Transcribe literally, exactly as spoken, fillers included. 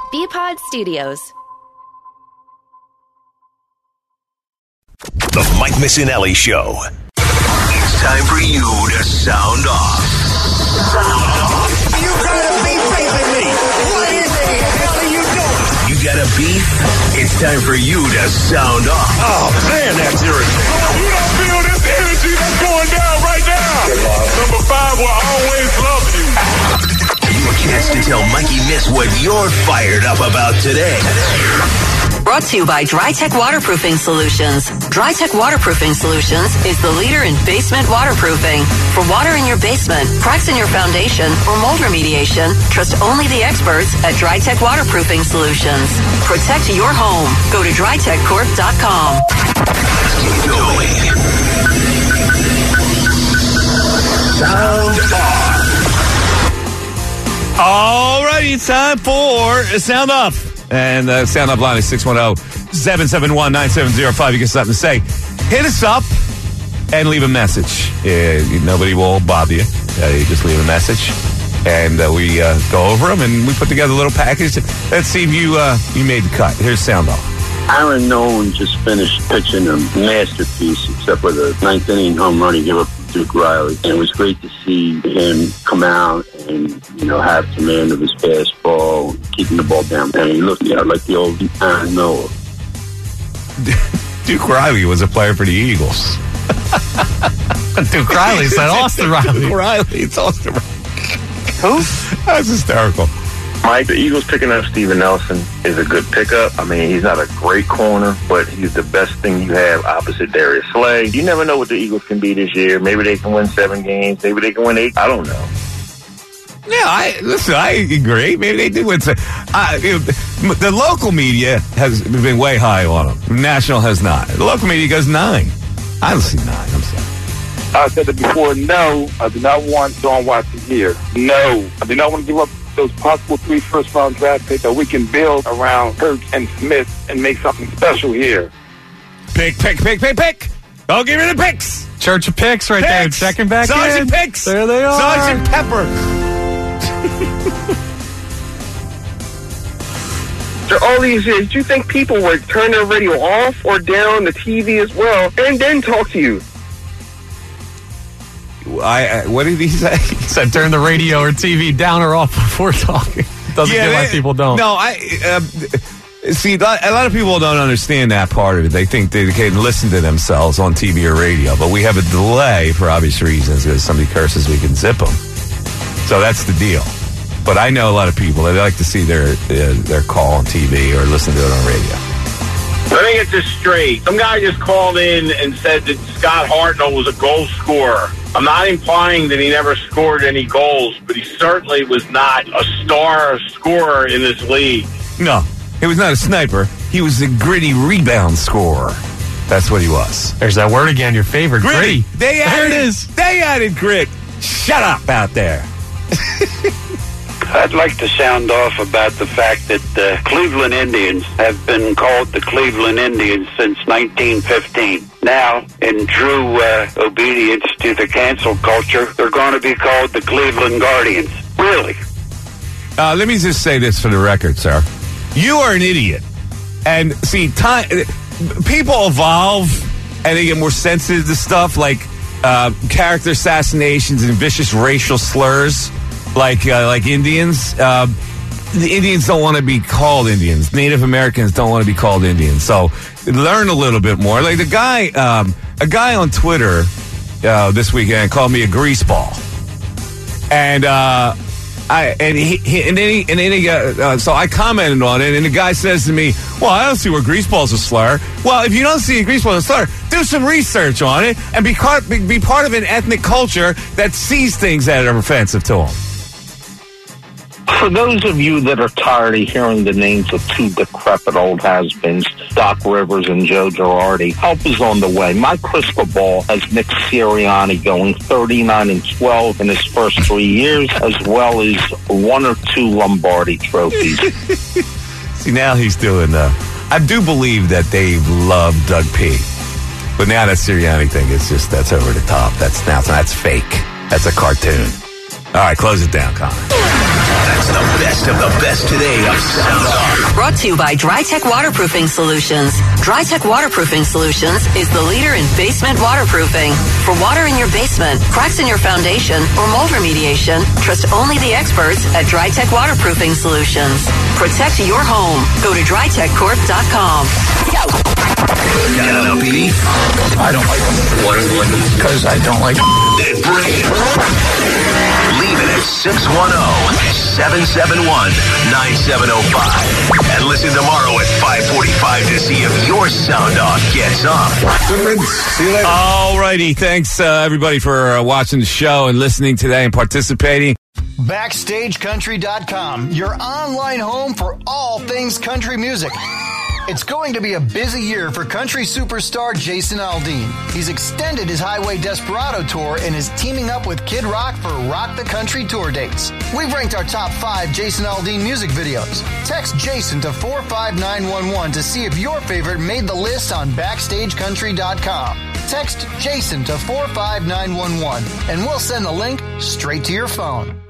B-Pod Studios. The Mike Missinelli Show. It's time for you to sound off. Sound off. You got a beef facing me. What in the hell are you doing? You got a beef? It's time for you to sound off. Oh, man, that's irritating. You don't feel this energy that's going down right now. Number five will always love you. Your chance to tell Mikey Miss what you're fired up about today. Brought to you by DryTech Waterproofing Solutions. DryTech Waterproofing Solutions is the leader in basement waterproofing. For water in your basement, cracks in your foundation, or mold remediation, trust only the experts at DryTech Waterproofing Solutions. Protect your home. Go to dry tech corp dot com. Keep going. Sound off. All right, it's time for Sound Off. And the uh, Sound Off line is six one zero, seven seven one, nine seven zero five. You get something to say. Hit us up and leave a message. Uh, nobody will bother you. Uh, you just leave a message. And uh, we uh, go over them and we put together a little package. Let's see if you uh, you made the cut. Here's Sound Off. Aaron Nolan just finished pitching a masterpiece, except for the ninth inning home run he gave up to Duke Riley. And it was great to see him come out and, you know, have command of his fastball, keeping the ball down. And he looked, you know, like the old Aaron Nolan. Duke Riley was a player for the Eagles. Duke Riley said Austin Riley. Duke Riley, it's Austin Riley. Who? That's hysterical. Mike, the Eagles picking up Steven Nelson is a good pickup. I mean, he's not a great corner, but he's the best thing you have opposite Darius Slay. You never know what the Eagles can be this year. Maybe they can win seven games. Maybe they can win eight. I don't know. Yeah, I listen. I agree. Maybe they did win. Uh, you know, the local media has been way high on them. National has not. The local media goes nine. I don't see nine. I'm sorry. I said it before. No, I do not want Don Watson here. No, I do not want to give up those possible three first-round draft picks that we can build around Hurts and Smith and make something special here. Pick, pick, pick, pick, pick. Don't give me the picks. Church of picks right Picks. there. Checking back Sergeant in. Picks. There they are. Sergeant Pepper. After all these years, do you think people would turn their radio off or down the T V as well and then talk to you? I, I what did he say? He said turn the radio or T V down or off before talking. Doesn't Yeah, get why they- people don't. No, I uh, see. A lot of people don't understand that part of it. They think they can listen to themselves on T V or radio, but we have a delay for obvious reasons. Because somebody curses, we can zip them. So that's the deal. But I know a lot of people that like to see their uh, their call on T V or listen to it on radio. Let me get this straight. Some guy just called in and said that Scott Hartnell was a goal scorer. I'm not implying that he never scored any goals, but he certainly was not a star scorer in this league. No, he was not a sniper. He was a gritty rebound scorer. That's what he was. There's that word again, your favorite. Gritty. They There added, it is. They added grit. Shut up out there. I'd like to sound off about the fact that the Cleveland Indians have been called the Cleveland Indians since nineteen fifteen. Now, in true uh, obedience to the cancel culture, they're going to be called the Cleveland Guardians. Really? Uh, let me just say this for the record, sir. You are an idiot. And see, time, people evolve and they get more sensitive to stuff like uh, character assassinations and vicious racial slurs. Like uh, like Indians, uh, the Indians don't want to be called Indians. Native Americans don't want to be called Indians. So learn a little bit more. Like the guy, um, a guy on Twitter uh, this weekend called me a greaseball, and uh, I and he, he and then he and then he got, uh, so I commented on it, and the guy says to me, "Well, I don't see where greaseball's a slur." Well, if you don't see a greaseball as a slur, do some research on it and be part be, be part of an ethnic culture that sees things that are offensive to them. For those of you that are tired of hearing the names of two decrepit old has-beens, Doc Rivers and Joe Girardi, help is on the way. My crystal ball has Nick Sirianni going thirty-nine and twelve in his first three years, as well as one or two Lombardi trophies. See, now he's doing, uh, I do believe that they love Doug P. But now that Sirianni thing is just, that's over the top. That's now, that's fake. That's a cartoon. All right, close it down, Connor. That's the best of the best today of Sound Off. Brought to you by DryTech Waterproofing Solutions. DryTech Waterproofing Solutions is the leader in basement waterproofing. For water in your basement, cracks in your foundation, or mold remediation, trust only the experts at DryTech Waterproofing Solutions. Protect your home. Go to dry tech corp dot com. Got an beef? I don't like them. What is it? Because I don't like them. Then bring it. Leave it at six one zero, seven seven one, nine seven zero five. And listen tomorrow at five forty-five to see if your sound off gets on. See you later. All righty. Thanks, uh, everybody, for uh, watching the show and listening today and participating. Backstage Country dot com, your online home for all things country music. It's going to be a busy year for country superstar Jason Aldean. He's extended his Highway Desperado tour and is teaming up with Kid Rock for Rock the Country tour dates. We've ranked our top five Jason Aldean music videos. Text Jason to four five nine one one to see if your favorite made the list on Backstage Country dot com. Text Jason to four five nine one one and we'll send the link straight to your phone.